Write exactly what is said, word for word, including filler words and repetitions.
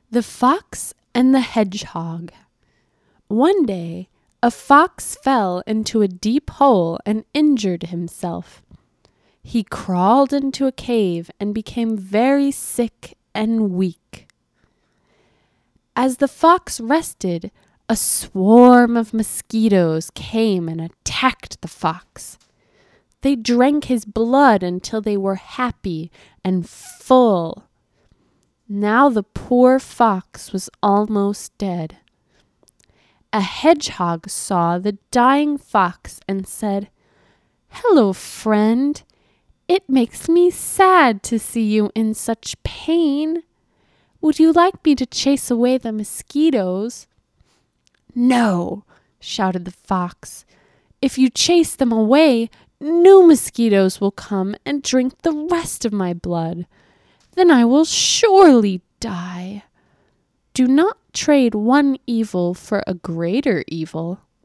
The Fox and the Hedgehog. One day, a fox fell into a deep hole and injured himself. He crawled into a cave and became very sick and weak. As the fox rested, a swarm of mosquitoes came and attacked the fox. They drank his blood until they were happy and full. Now the poor fox was almost dead. A hedgehog saw the dying fox and said, "Hello, friend. It makes me sad to see you in such pain. Would you like me to chase away the mosquitoes?" "No," shouted the fox. "If you chase them away, new mosquitoes will come and drink the rest of my blood. Then I will surely die. Do not trade one evil for a greater evil."